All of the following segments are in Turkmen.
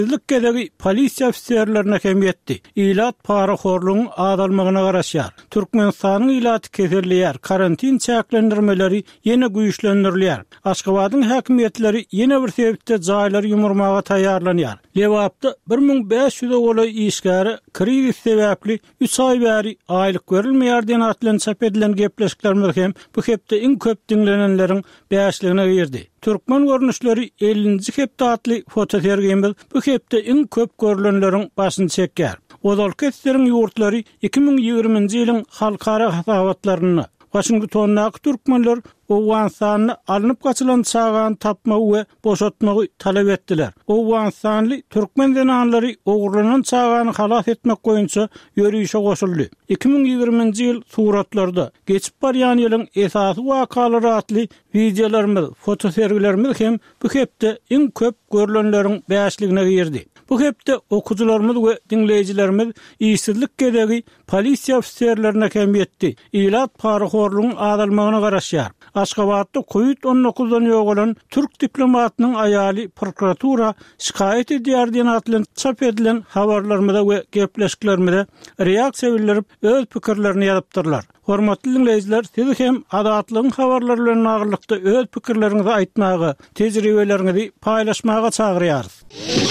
Bizlik gedegi polisiya ofisierlerine kemiyetdi. İlat paraxorluğun adalmağına garaşyar. Türkmenistan'ın ilatı keserliyar. Karantin çäklendirmeleri yine güýçlendirilýär. Aşgabatdyň häkimiýetleri yine bir sebepde jaýlary ýumurmaga taýýarlanýar. Lewapda 1500 goly işgäri kriz sebäpli 3 ay bäri aýlyk berilmeýär diýen atlan çap edilen gepleşikler hem bu hepde iň köp dinlenenleriň bäşligine girdi. Türkmen görnüşleri 50-nji hepde atly fotosergimiz bu hepde iň köp görülenleriň başyny çekýär. Odalketlerin ýurtlary 2020-nji ýylyň halkara hasabatlaryny Washington'da Türkmenler Owganistanyny alınıp gaçylan çağan tapmagy we boşatmagy talap etdiler. Owganistanly Türkmen denanlary ogurlanan çağany halas etmek goýunça ýörüýüşe goşuldy. 2020-nji ýyl suratlarda geçip barýan ýylyň esasy wakalary atly videolarymyz, fotosergilerimiz hem bu hepde iň köp görülenleriň bäşligine girdi. Bu hepde okujularymyz we dinleýijilerimiz işsizlik gedegi polisiya ofisierlerine kemiyetdi. İlat paraxorluğun adalmagyna garaşýar. Aşgabatda COVID-19'dan ýogalan Türk diplomatynyň aýaly prokuratura şikayet edýär diýen atlan çap edilen habarlarymyzda we gepleşiklerimizde reaksiýa bildirip öz pikirlerini ýazypdyrlar. Hormatly dinleýijiler, siz hem adatlyň habarlary bilen agyrlykda öz pikirlerinizi aýtmagy, tejribelerinizi paýlaşmaga çagyrýarys.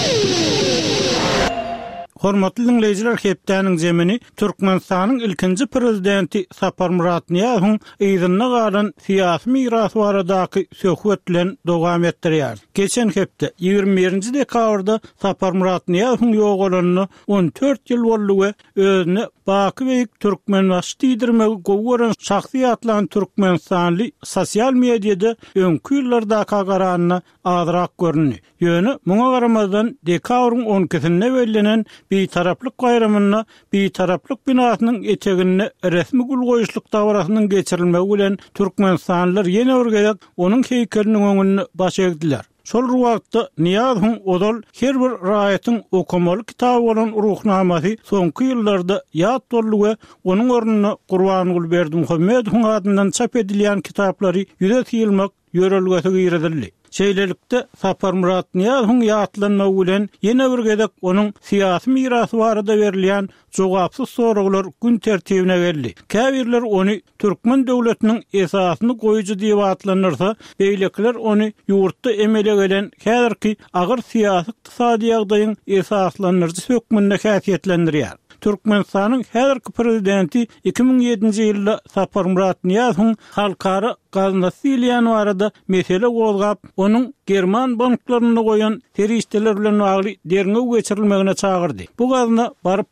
Hormatly dinleýijiler, hepdäniň jemini Türkmenistanyň ilkinji prezidenti Sapar Murat Niýazowyň ýygyna galan syýasy mirasy baradaky söhbet bilen dowam etdirýär. Geçen hepde 21-nji dekabrda Sapar Murat Niýazowyň ýogalanyny 14 ýyl boldy we özüni Baky beýik türkmenwaşy diýdirmegi gowy şahsiýatlaryň Türkmenistanly sosial mediada öňkü ýyllardaky garanyny azyrak görünýär. Ýöne muňa garamazdan dekabryň 12-sinde bellenen bir taraplyk gaýramyna, bir taraplyk binasynyň etegine resmi gul goýuşluk dawrasynyň geçirilmegi bilen türkmenistanlylar ýene bir gezek onuň heýkeliniň öňüne baş egdiler. Şol wagtda Niýazowyň odal her bir raýatyň okumaly kitaby bolan ruhnamasy soňky ýyllarda ýat boldy we onuň ornuny Gurbangul Berdimuhammedowyň adyndan çap edilýän kitaplary ýüze ýylmak ýörelgesi giredildi. Şeýlelikde Sapar Murat Niýazowyň ýatlanmagy bilen ýene bir gezek onuň syýasy mirasy barada berilýän jogapsyz soraglar gün tertibine geldi. Käbirler ony Türkmen döwletiniň esasyny goýucu diýip atlanyrsa, beýlekler ony ýurtda emele gelen häzirki agyr syýasy ykdysady ýagdaýyň esaslanyrjy hökmünde häsiýetlendirýär. Türkmenistanyň häzirki prezidenti 2007-nji ýylda Sapar Murat Niýazowyň halkara gaznasylýan barada mesele gozgap, onuň German banklaryna goýan terişdeler bilen bagly derňe geçirilmegine çagyrdy. Bu gazna baryp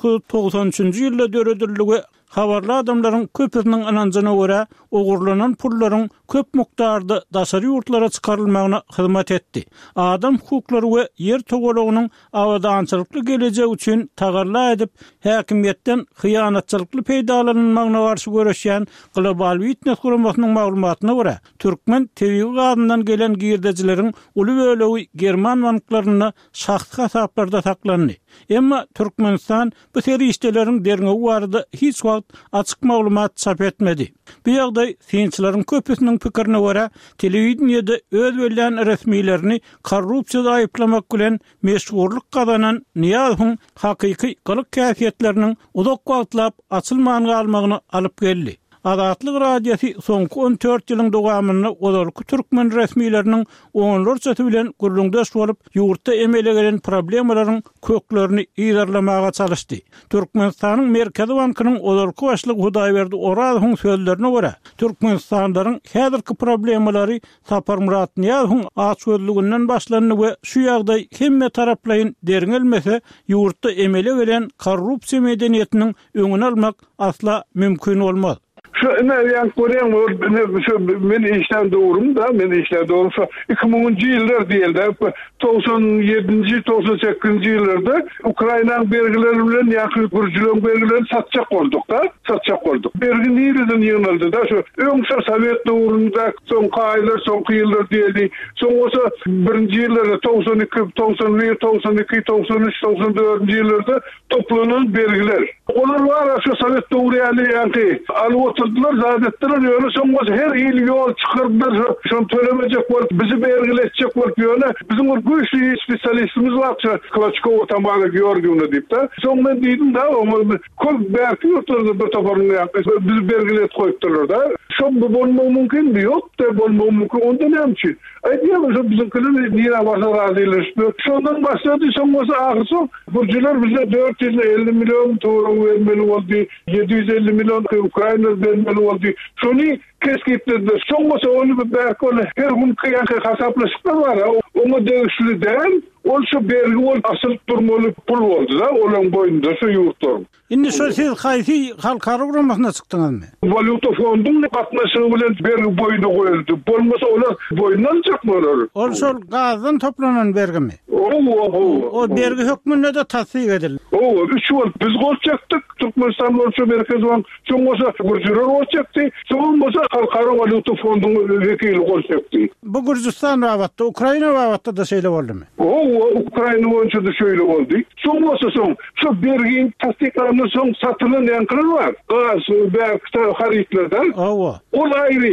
1993-nji ýylda döredildi we habarly adamlaryň köpüsiniň ananjyna görä ogurlanan pullaryň köp mukdarda daşary ýurtlara çykarylmagyna hyzmat etdi. Adam hukuklary we yer togalagynyň awadançylykly gelejegi üçin tagarla edip häkimiýetden hyýanatçylykly peýdalanmagyna garşy görüşýän global witness guramasynyň maglumatyna görä Türkmen TV gadyndan gelen girdejileriň uly bölegi German banklaryna şahsy hasaplarda saklandy. Emma Türkmenistan bu terişdeleriň derňe barada hiç wagt açyk maglumat çap etmedi. Bu ýagdaý synçylaryň köpüsiniň pikirine görä telewizionyada öz bilen resmilerini korrupsiýada aýyplamak bilen meşgurluk gazanan Niýazowyň hakyky galyk käfiýetleriniň uzak wagtlap açylmagan galmagyny alyp geldi. Adatlyk radiýasy soňky 14 ýylyň dowamyny odalky türkmen resmileriniň oňlarça bilen gurulňdaş bolup ýurtda emele gelen problemalaryň köklerini ýerlemaga çalışdy. Türkmenistanyň Merkezi Bankynyň odalky başlygy Hudaýberdi Orazowyň sözlerine görä, Türkmenistanlaryň häzirki problemalary Sapar Murat Niýazowyň açgözlüginden başlandy we şu ýagdaý hemme taraplaryň derňelmese ýurtda emele gelen korrupsiýa medeniýetiniň öňüni almak asla mümkin bolmaz. Şu yani Koreyan men işten doğrum da men işten doğrum 2010-njy ýyllar diýildi. 97-nji 98-nji ýyllarda Ukrainaň bergileri bilen ýa-da Gürjülen bergilerini satjak boldyk. Bergi nireden ýynaldy da şu öňsür Sowet döwründe soňky aýlar, soňky ýyllar diýildi. Soňky 1-nji ýyllarda 92, 91, 92, 93, 94-nji ýyllarda toplanan bergiler. Olar var şu Sowet döwrü ýaly alyp boldular, zadetler ýöne soňmaz her ýyl ýol çykyrdylar. Şonu tölemejek bolup, bizi bergiletjek bolup ýöne bizim bir güýçli spesialistimiz bar, Klaçkow tamamyla Georgiýewna diýip de. Soňra diýdim da, köp berki ýurtlarda bir toparyny ýapdy. Bizi bergilet goýupdylar da. Şo bolmagy mümkin ýok da, bolmagy mümkin. Onda näme? Aýdýar, bizim kilen niýe başa razylaşdy. Şondan başlady, soňmasa ahyrsy burjylar bize 450 milyon turum vermeli boldy, 750 milyon Ukraina vermeli boldy. Şonu keskitdi. Soňmasa onu berkole her gün kıyanka hasaplaşyklar bar. Onu degişli däl, ol şu bergi bol asyl durmaly pul boldy da, olaň boýunda şu ýurtlar. Indi şu siz haýsy halkara guramasyna çykdyňyzmy? Valuta fondunyň gatnaşygy bilen bergi boýunda goýuldy. Bolmasa olar boýundan çykmalar. Ol şol gazdan toplanan bergimi? O bergi hökmünde de tasdik edildi. Üç bol biz golçakdyk. Türkmenistan bolsa merkez bank, soňmasa gurjylar golçakdy, soňmasa halkara valuta fondunyň wekili golçakdy. Bu Gürcistan wagtda, Ukraina wagtda da şeýle boldymy? Ukraina boýunça da şöyle boldy. Soňmasa şu bergin tasdiklanyny soň satylan ýankylar bar. Gaz, berkte haritlerden. Ol aýry.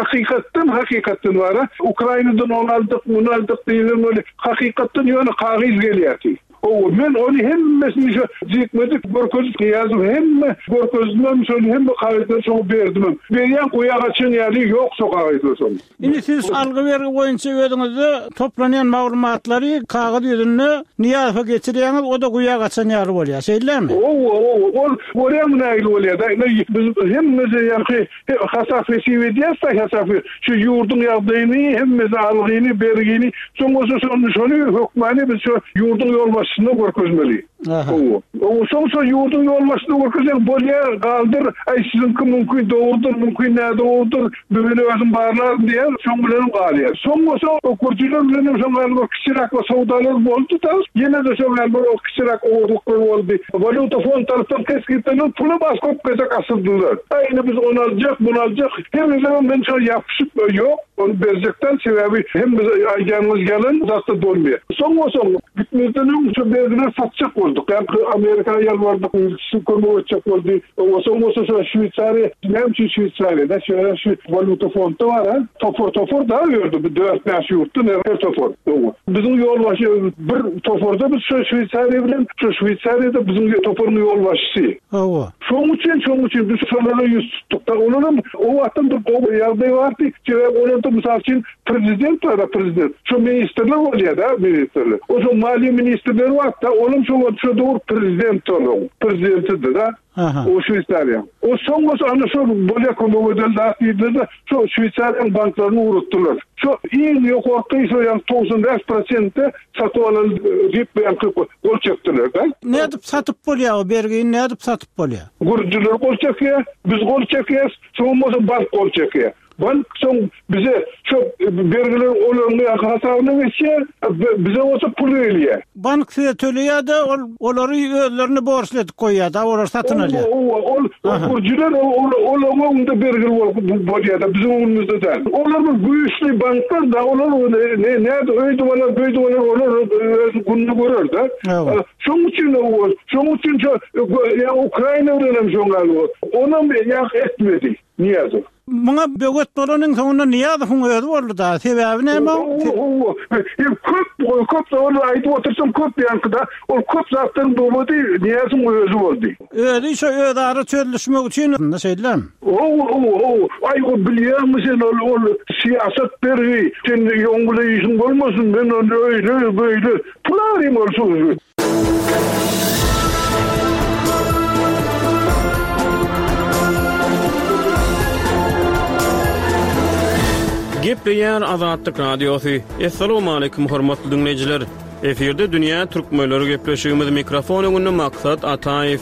Hakykatdan bar. Ukrainadan onu aldyk diýilen öyle hakykatdan ýöne kagyz gelýär. Men onu hemmesini jikmedik görköz ýazyp hemme görközden şol hemme kagyzdan şol berdim. Berýän goýagaçyn ýaly ýok şo kagyzdan. Indi siz algy bergi boýunça ödüňizde toplanýan maglumatlary kagyz ýüzünde niýafa geçirýäňiz, o da goýagaçyn ýaly bolýar. Şeýlemi? Ol bolýar näil bolýar da. Biz hemmesi ýa-ni hasafy diýäs, hasafy şu ýurdun ýagdaýyny hemmesi algyny bergini soňmasa şonu hökmany biz şu ýurdun ýolbaşyny görkezmeli. Soňsa ýurdun ýolbaşyny görkezek bolýar, galdyr, sizin mümkin dogrudur, mümkin nädogrudur, böyle özüm barlar diye şoň bilen galýar. Soňmasa okurjylar bilen şoňlar kiçirak we sowdalar boldy da, ýene de şoňlar bir kiçirak owruklar boldy. Valuta fond tarapdan keskitden puly baskop gezek asyldylar. Aýyny biz onu aljak, bunu aljak. Hem zaman ben şo ýapyşyp ýok, onu berzekden sebebi hem biz aýýanyz gelen zatda bolmaýar. Soňmasa bitmeden şu bergiler satjak boldyk. Amerika ýalbardyk, şu kömekçek boldy. Soňmasa şu Şwitsariýa, näme Şwitsariýa, şu valuta fondu var ha. Tofor da ýördi, 4-5 ýurtdan her tofor. Bizim ýolbaşy bir toforda biz şu Şwitsariýa bilen, şu Şwitsariýada bizim toporun ýolbaşysy. Şoň üçin biz şolara ýüz tutdyk da, onuň o wagtdan bir ýagdaý bardy, onu da mysal üçin prezident. Şu ministrler bolýar da, ministrler. O şu maliýe ministrleri wagtda onuň şu dowr prezidenti da. O Şwitsariýa. O soňmasa ana şu bolýa komowedan da şu Şwitsariýa banklaryny urutdylar. Şu iň ýokary şu 95% satyp alan diýip golçakdylar da. Nädip satyp bolýar o bergini, nädip satyp bolýar? Gurjylar golçakýar, biz golçakýar, soňmasa bank golçakýar. Bank soň bize şu bergiler olaryny hasabyna geçýär, bize olsa pul berýär. Bank size töleýär da olary özlerini borçladyp goýýar da, olar satyn alýar. Gurjylar olaryň onda bergil bolýar da, bizim önümizde de. Olar bir güýçli banklar da, olar näde öýdi bolar, olar günni görer da. Şoň üçin Ukraina bilen şoňlar onu ýak etmedi. Niýe? Muňa böget bolanyň soňunda niýe huň öýdi boldy da? Sebebi näme? Köp onu aýdyp otursam köp ýankda, ol köp zatdan boldy, niýe huň öýdi boldy. Öýdi şu öýdary çözülmek üçin näşeýlem? Ay o bilýärmisin ol siýasat berýär. Sen ýoňgulyşyň bolmasyn, men onu öýle pularym bolsun. Gepleýär Azatlyk Radiosu. Assalamu alaykum hormatly dinleýijiler. Eferde dünýä türkmenleri gepleşigimiz mikrofon öňünde maksat Ataýew.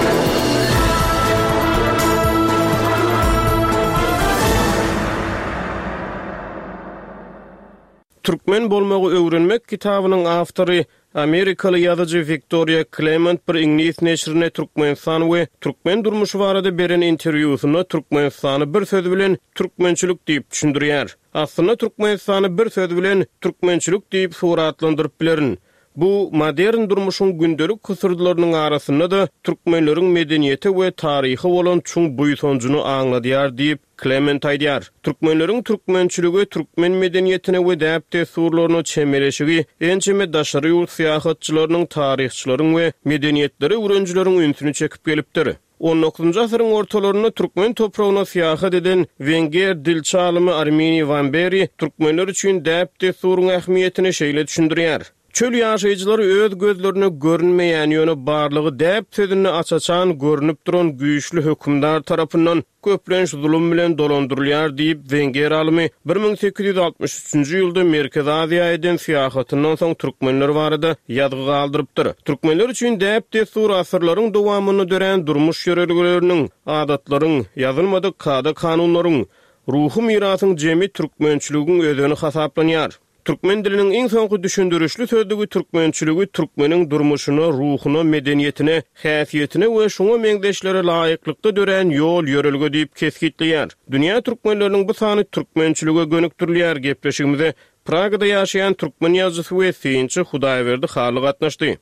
Türkmen bolmagy öwrenmek kitabynyň awtory Amerikalı ýazyjy Victoria Clement bir İngiliz neşrine Türkmenistan we Türkmen durmuşy barada beren interwýusyna Türkmenistany bir söz bilen türkmençilik diýip düşündirýär. Aslynda Türkmenistany bir söz bilen türkmençilik diýip suratlandyryp bilerin. Bu modern durmuşun gündelik kusurlarynyň arasynda da türkmenleriň medeniyeti we taryhy bolan çuň buýsoncunu aňladýar diýip Clement aýdýar. Türkmenleriň türkmençiligi türkmen medeniyetine we däpde surlaryny çemeleşigi ençeme daşary ýurt syýahatçylarynyň, taryhçylaryň we medeniyetleri öwrenjileriň ünsüni çekip gelipdir. 19-njy asyryň ortalaryna türkmen topragyna syýahat eden Wenger dilçalymy Armeni Van Beri türkmenler üçin däpde suruň ähmiýetini şeýle düşündirýär. Çöl ýaşaýjylary öz gözlerine görünmeýän ýöne barlygy däp sözüni açaçan görünüp duran güýçli hökümdar tarapyndan köplenç zulüm bilen dolandyrylýar diýip Wenger alymy 1863-nji ýylda Merkez Aziýa syýahatyndan soň türkmenler barada ýadgy galdyrypdyr. Türkmenler üçin däpde sur asyrlaryň dowamyny dören durmuş ýöreligleriniň, adatlaryň, ýazylmadyk kada kanunlaryň, ruhy mirasyň jemi türkmençiligiň özüni hasaplanýar. Türkmen diliniň iň soňky düşündürüşli sözdügi türkmençiligi türkmeniň durmuşyna, ruhuna, medeniyetine, häsiýetine we şoňa meňdeşlere laýyklykda dören ýol ýörelige diýip kesgitleýär. Dünýä türkmenleriniň bu sany türkmençilige gönükdirýär gepleşigimizde Pragada ýaşaýan türkmen ýazgysy we synçy Hudaýberdi Haly gatnaşdy.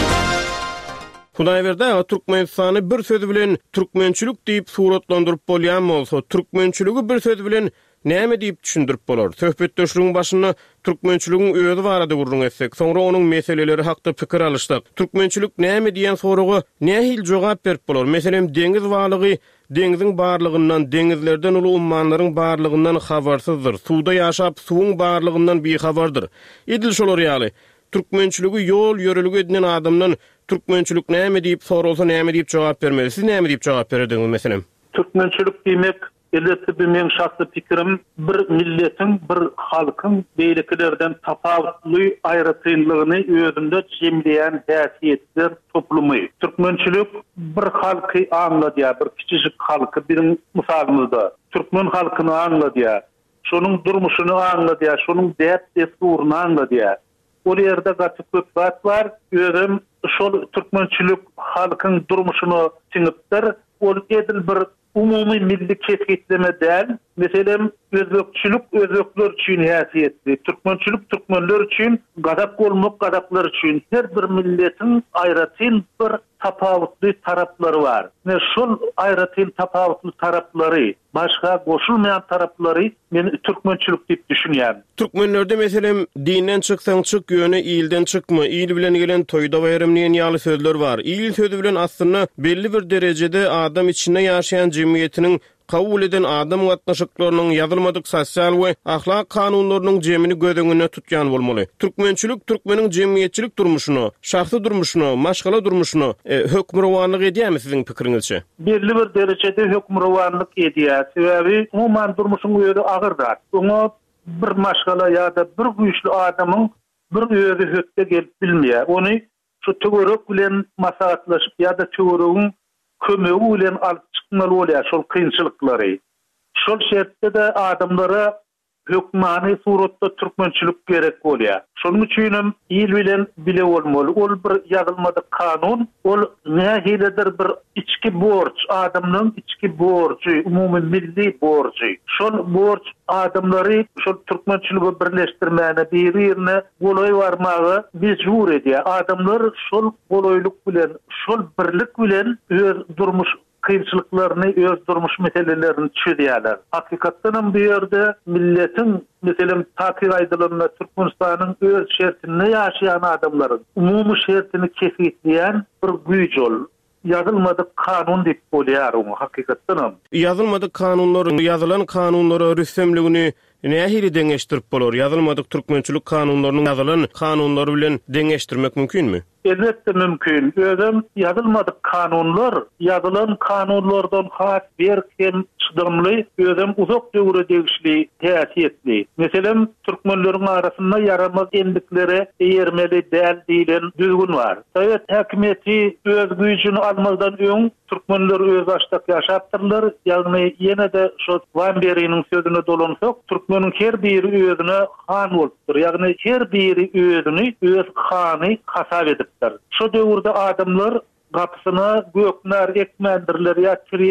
Hudaýberdi Türkmenistany bir söz bilen türkmençilik diýip suratlandyryp bolýan bolsa, türkmençiligi bir söz bilen näme diýip düşündirip bolar? Söhbetdeşligiň başyna türkmençiligiň özü barada gurrun etsek, soňra onuň meseleleri hakda pikir alışdyk. Türkmençilik näme diýen soragy nähil jogap berip bolar? Meselem deňiz balygy, deňiziň barlygyndan, deňizlerden uly ummanlaryň barlygyndan habarsyzdyr. Suwda ýaşap, suwuň barlygyndan bihabardyr. Edil şolar ýaly. Türkmençiligi ýol ýörelige edinen adamdan türkmençilik näme diýip sorulsa näme diýip jogap bermeli? Siz näme diýip jogap berdiňiz meselem? Türkmençilik diýmek elbetde benim şahsy pikirim bir milletin, bir halkyň beýlekilerden tapawutly aýratynlygyny özünde jemleýän häsiýetler toplumy. Türkmençilik bir halky anladýar, bir kiçik halky birin misalymyzda türkmen halkyny anladýar. Şonuň durmuşyny anladýar, şonuň däp desturuny anladýar. O ýerde gaçyk köp var, özüm şol türkmençilik halkyň durmuşyny tiňipdir. Ol edil bir umumy milli kesgitleme däl. Meselem özbekçilik özbekler üçin häsiýetli, türkmençilik türkmenler üçin, gadap bolmak gadaplar üçin. Her bir milletin aýratyn bir tapawutly taraplary bar. Ne şol aýratyn tapawutly taraplary, başga goşulmaýan taraplary men türkmençilik diýip düşünýär. Türkmenlerde meselem dinden çyksaň çık ýöne ilden çykma, il bilen gelen toýda bayram diýen ýaly sözler bar. Il sözü bilen aslynda belli bir derejede adam içinde ýaşaýan jemgyýetiniň kabul eden adam gatnaşyklarynyň ýazylmadyk sosial we ahlak kanunlarynyň jemini gödüňüne tutýan bolmaly. Türkmençilik türkmeniň jemgyýetçilik durmuşyny, şahsy durmuşyny, maşgala durmuşyny hökmürwanlyk edýärmi siziň pikiriňizçe? Belli bir derejede hökmürwanlyk edýär. Sebäbi umman durmuşyň öýüri agyrdyr. Oňa bir maşgala ýa-da bir güýçli adamyň bir öýüri hökde gelip bilmeýär. Ony şu töwerek bilen maslahatlaşyp ýa-da töweregiň kömegi bilen alyp çykmaly bolýar şol kynçylyklary. Şol şertde de adamlara hökmany suratda türkmençilik gerek bolýar. Şonuň üçin il bilen bile bolmaly. Ol bir ýazylmady kanun, ol nähilidir bir içki borç, adamyň içki borçy, umumy milli borçy. Şol borç adamlary şol türkmençiligi birleşdirmäne, bir-birine golaý barmagy mejbur edýär. Adamlar şol golaýlyk bilen, şol birlik bilen öz durmuş kıyımçılıklarını, öz durmuş meselelerini çözüyorlar. Hakikaten bir yerde milletin, mesela takir aydılarına Türkmenistan'ın öz şertini yaşayan adamların umumu şertini kesitleyen bir güç ol. Yazılmadık kanun deyip bolýar onu hakikaten. Yazılmadık kanunların, yazılan kanunlara rüstemligini nähili deňeşdirip bolar? Yazılmadyk türkmençilik kanunlarynyň yazılan kanunlary bilen deňeşdirmek mümkinmi? Elbette mümkin. Özüm yazılmadık kanunlar, yazılan kanunlardan has berken çydamly, özüm uzak döwre degişli, täsirli. Meselem türkmenleriň arasynda yaramaz endikleri eýermeli däl diýilen düzgün var. Sowet häkimeti öz güýjüni almazdan öň türkmenler öz açdak ýaşapdyrlar. Ýagny ýene de şu Van Beri'niň sözüne dolansak, türkmeniň her biri özüne han bolupdyr. Ýagny her biri özüni öz hany hasap edipdir. Şu döwürde adamlar gapysyna gökner ekmendirler ýa kirek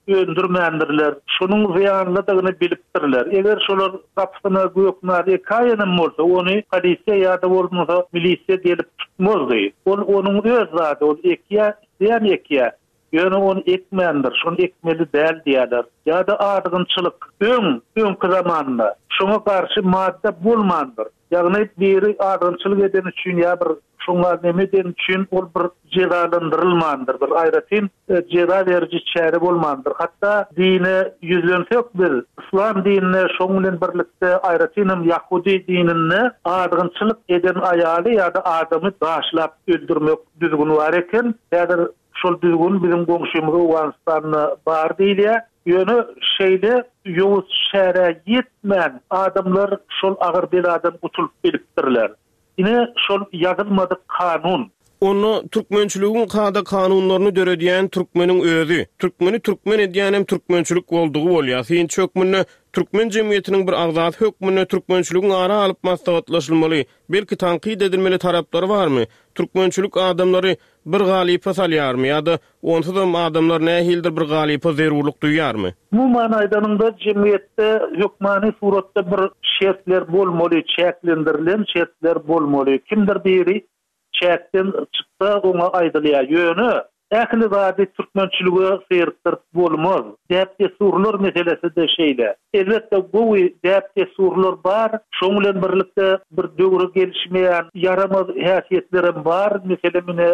öndürmendirler. Şunun ziyanlydygyny bilipdirler. Eger şolar gapyna göknar ekaýanam bolsa, ony polisiýa ýa-da bolmasa milisiýa gelip tutmazdy. Onuň öz zady, ol ekýä. Ýöne onu ekmendir, şonu ekmeli däl diýerler. Ýa-da adygynçylyk öň zamanda şoňa garşy madde bolmandyr. Ýagny biri adygynçylyk eden üçin ýa bir şoňa neme eden üçin ol bir jezalandyrylmandyr. Bir aýratyn jeza beriji çäre bolmandyr. Hatda dine ýüzlensek bir İslam dinine şoň bilen birlikde aýratyn Yahudi dinine adygynçylyk eden aýaly ýa-da adamy gaşlap öldürmek düzgün bar eken, ýa-da şol düzgün bizim goňşumyz Awganistanyna bar diýilýär. Ýöne şeýle ýowuz şäre ýetmän adamlar şol agyr beladan gutulup bilipdirler. Ine şol ýazylmadyk kanun. Onu türkmençiligiň kada kanunlaryny döredýän türkmeniň özü. Türkmeni türkmen edýän hem türkmençilik boldugy bolýar. Sen çökmünde türkmen jemgyýetiniň bir agzat hökmüne türkmençiligiň ara alyp maslahatlaşylmaly, belki tanqid edilmeli taraplary barmy? Türkmençilik adamlary bir galypa salýarmy ýa-da onsuzam adamlar nähildir bir galypa zerurluk duýarmy? Bu manaýda jemgyýetde hökmany suratda bir şertler bolmaly, çäklendirilen şertler bolmaly. Kimdir biri çäkden çyksa oňa aýdylýar. Ýöne ähli zady türkmençilige syrtyr bolmaz. Däpde surlar meselesi de şeýle. Elbetde bu däpde surlar bar, şoň bilen birlikde bir döwre gelişmeýän yaramaz häsiýetlerim bar. Meselemine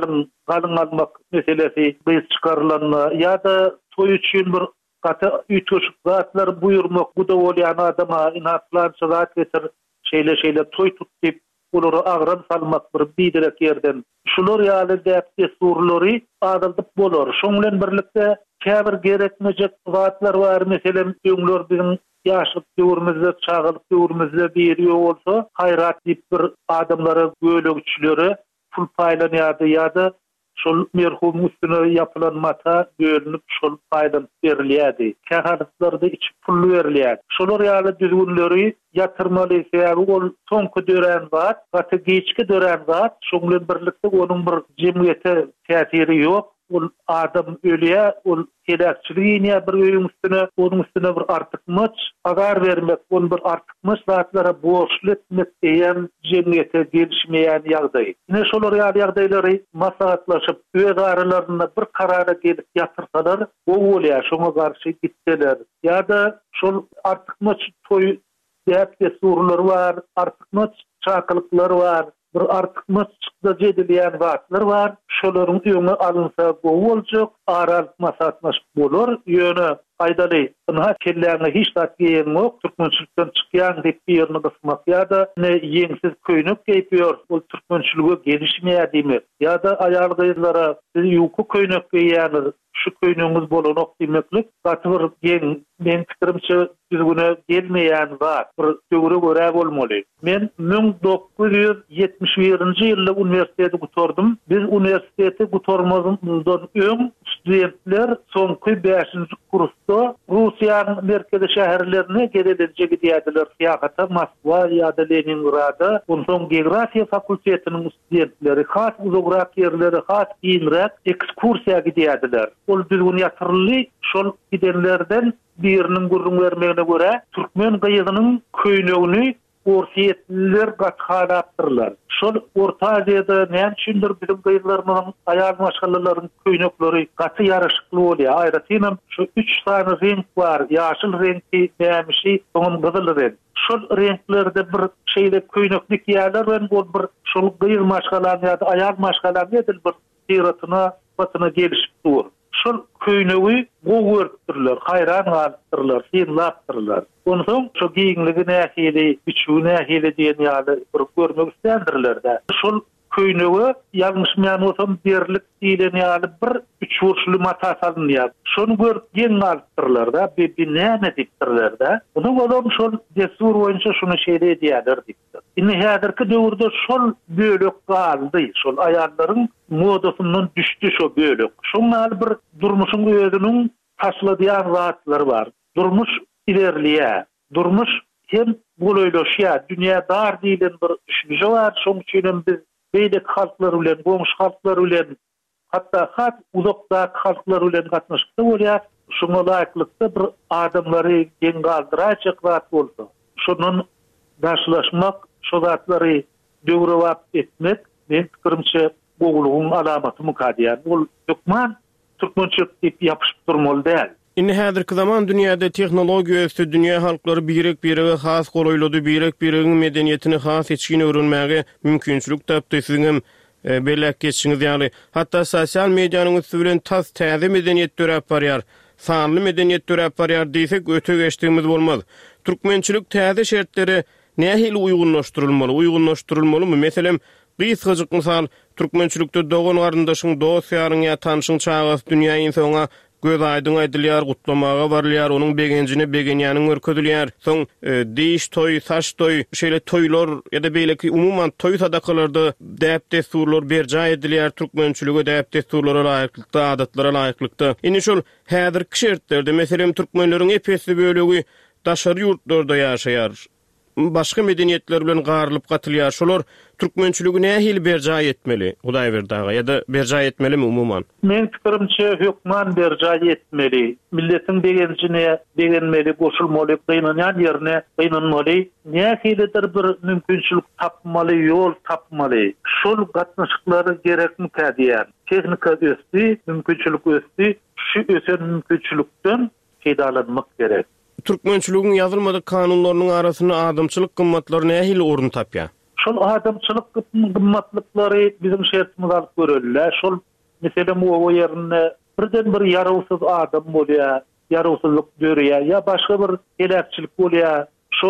galyn almak meselesi biz çykarylan ýa-da toý üçin bir gaty üýtüşik zatlar buýurmak, bu da bolýan adama inatlança zat getir, şeýle toý tut diýip olary agran salmak bir biderek ýerden. Şular ýaly däpde surlary adaldyp bolar. Şoň bilen birlikde käbir gerekmejek zatlar bar. Meselem öňler bizim ýaşlyk döwrümizde, çağlyk döwrümizde biri bolsa, haýrat diýip bir adamlara gölegçilere pul paýlanýardy ýa-da şol merhum üstüne ýapylan mata bölünip şol paýdan berilýärdi. Kähärliklarda içip pul berilýär. Şolar ýaly düzgünleri ýatyrmaly sebäbi ol soňky dören zat, gaty geçki dören zat, şoň bilen birlikde onuň bir jemgyýete täsiri ýok. Ol adam ölýär, ol helakçylygyny bir öýüň üstüne, onuň üstüne bir artykmyç agar bermek, onu bir artykmyç zatlara borçly etmek diýen jemgyýete gelişmeýän ýagdaý. Ine şolar ýagdaýlary maslahatlaşyp öz aralaryna bir karara gelip ýatyrsalar, o bolýar, şoňa garşy gitseler. Ýa-da şol artykmyç toý däpde surlary bar, artykmyç çakylyklar bar. Bir artykmyç çykda jedilýän wagtlar bar. Şolaryň öňe alynsa gowy boljak, aralyk maslahatlaşyp bolar. Ýöne aýdaly, ynha kelläňe hiç zat giýenmek, türkmençilikden çykýan diýip ýerine gysmak ýa-da ne ýeňsiz köýnük giýipýär, ol türkmençilige gelişmeýär diýmek. Ýa-da aýal gyzlara siz ýuky köýnük giýýänler, şu köýnüňiz bolanok diýmeklik, gatyr ýeň men pikirimçe düzgüne gelmeýän zat, bir döwre görä bolmaly. Men 1971-nji ýylda uniwersiteti gutardym. Biz uniwersiteti gutarmazdan öň studentler soňky 5-nji kursda Russiýanyň merkezi şäherlerine gelenje gidýärdiler. Ýa-da Moskwa ýa-da Leningrada. Ondan geografiýa fakultetiniň studentleri, has uzakrak ýerlere, has ýynrak ekskursiýa gidýärdiler. Ol düzgün ýatyrly, şol gidenlerden birinin gurrun vermegine göre türkmen gyzynyň köýnegini ortaýetliler gathalapdyrlar. Şol Orta Aziýada näme üçindir bizim gyzlarymyň aýal maşgallalaryň köýnekleri gaty ýaraşykly bolýar. Aýratynam şu 3 sany renk bar, ýaşyl renki, nämişi, soňam gyzyl renk. Şol renklerde bir şeýle köýneklik ýerler we bir şol gyz maşgallary ýa-da aýal maşgallary edil bir siratyna, batyna gelişip dur. Şol köýnegi gowurtdyrlar, haýran galypdyrlar, sinlapdyrlar. Onsoň şu giňligi nähili, biçügi nähili diýen ýaly bir görmek islendirler-de. Şol köýnegi ýalňyşmaýan bolsam berlik diýilen ýaly bir üç burçly mata salynýar. Şonu görüp giň galypdyrlar-da, bir näme diýipdirler-de. Bunu bolam şol desur boýunça şunu şeýle edýärler diýipdir. Indi häzirki döwürde şol bölek galdy, şol aýallaryň modasyndan düşdi şo bölek. Şoňa bir durmuşyň özüniň taşladýan zatlary bar. Durmuş ilerliýär. Durmuş hem golaýlaşýar, dünýä dar diýilen bir düşünje bar. Şoň üçin biz beýlek halklar bilen, goňşy halklar bilen, hatda uzakda halklar bilen gatnaşykda bolýar. şoňa laýyklykda bir adamlary geň galdyrajak zat bolsa, şonun daşlaşmak, şo zatlary döwrewap etmek, men pikirimçe gowlugyň alamaty mukaddiýar. Bol hökman türkmençilik diýip ýapyşyp durmaly däl. Inni häzirki zaman dünýäde tehnologiýa ösdi, dünýä halklary birek-birege has golaýlady, birek-biregiň medeniýetini has etşigini öwrenmäge mümkinçilik tapdy. Siziň belek geçişiňiz ýaly hatda sosial mediýanyň üstü bilen tas täze medeniýet dörep barýar, sanly medeniýet dörep barýar diýsek öte geçdiğimiz bolmaz. Türkmençilik täze şertleri nähili uýgunlaşdyrylmaly? Meselem, gysgaçyk mysal, türkmençilikde dogan garyndaşyň, dost ýaryň ýa tanyşyň çagasy dünýä insana göz aýdyň aýdylýar, gutlamaga barylýar, onuň begenjine begenýanyň örkedilýär. Soň diş toý, saç toý, şeýle toýlar ýa-da beýleki umumyň toý sadakalary däp desturlar berja edilýär, türkmençilige däp desturlara laýyklykda, adatlara laýyklykda. Indi şol häzirki şertlerde meselem türkmenleriň epesli bölegi daşary ýurtlarda ýaşaýar. Başga medeniýetler bilen garylyp gatylýar. Şolar türkmençiligi nähili berja etmeli? Hudaý berdaga ýa-da berja etmelimi umumyň? Men pikirimçe hökman berja etmeli. Milletiň begenjine begenmeli, goşulmaly, gynanýan ýerine gynanmaly. Nähilidir bir mümkinçilik tapmaly, ýol tapmaly. Şol gatnaşyklary gerekmi kädiýär. Tehnika ösdi, mümkinçilik ösdi. Şu ösen mümkinçilikden faydalanmak gerek. Türkmençiligiň ýazylmadyk kanunlarynyň arasyna adamçylyk gymmatlary nähili orun tapýar? Şol adamçylyk gymmatlyklary bizim şertimiz alyp görelýär. Şol meselem o ýerine birden bir ýarawsyz adam bolýar, ýarawsyzlyk görýär ýa başga bir elakçylyk bolýar.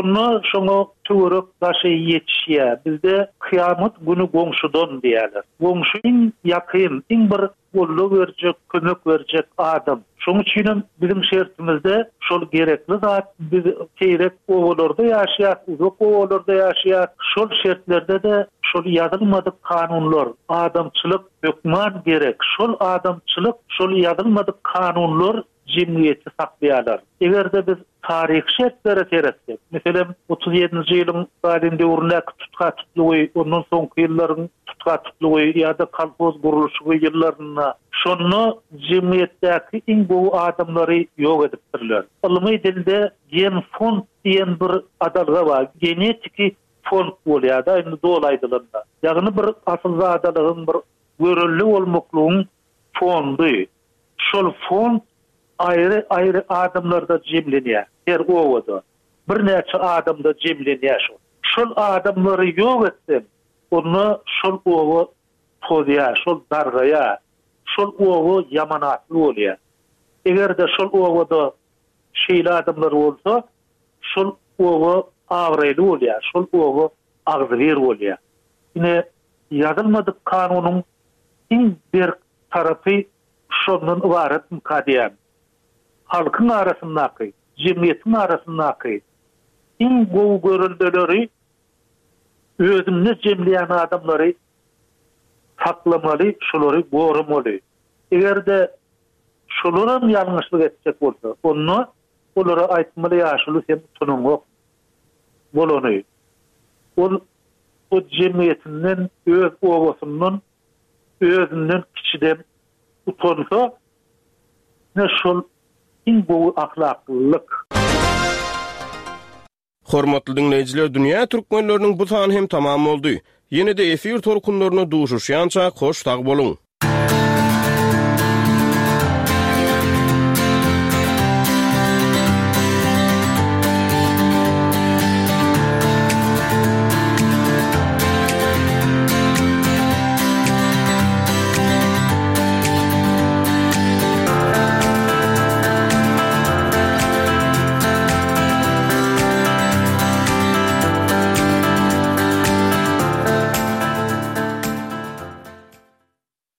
Şoňa töwerek daşy ýetişýär. Bizde kıyamet günü goňşudan diýerler. Goňşuň ýakyn, iň bir golluk berjek, kömek berjek adam. Şoň üçin bizim şertimizde şol gerekli zat biz keýrek owalarda ýaşaýar, uzak owalarda ýaşaýar. Şol şertlerde de şol ýazylmadyk kanunlar, adamçylyk hökman gerek. Şol adamçylyk, şol ýazylmadyk kanunlar jemgyýeti saklaýarlar. Egerde biz taryh şertlere teretsek, meselem 37-nji ýylyň Stalin döwründäki tutka tutlugy, ondan soňky ýyllaryň tutka tutlugy ýa-da kolhoz gurulşy ýyllaryna şonu jemgyýetdäki iň gowy adamlary ýok edipdirler. Ilmy dilde gen fond diýen bir adalga bar. Genetiki fond bolýar-da, indi dolaýdylanda. Ýagny bir asıl zadalygyň bir görünli bolmaklygyň fondy. Şol fond ayrı adamlarda cemlenýär. Her owada bir näçe adamda cemlenýär. Şol adamlary ýok etdim. Onu şol owa tozýar, şol dargaýar. Şol owa yamanatly bolýar. Egerde şol owada şeýle adamlar bolsa, şol owa awraýly bolýar, şol owa agzyr bolýar. Ine ýazylmadyk kanunyň iň bir tarapy şondan ibaret mukaddiýär. Halkyň arasyndaky, jemgyýetiň arasyndaky iň gowy görüldeleri özüni jemleýän adamlary saklamaly, şolary gorumaly. Egerde şolaryň ýalňyşlyk etjek bolsa, onu olara aýtmaly ýaşuly sen tunuňok bolany. O jemgyýetinden, öz owasyndan, özünden kiçiden utansa, ne şol iň gowy ahlaklyk. Hormatly dinleýijiler, dünýä türkmenleriniň bu sany hem tamam boldy. Ýene-de efir torkunlaryna duşuşýança hoş tag boluň.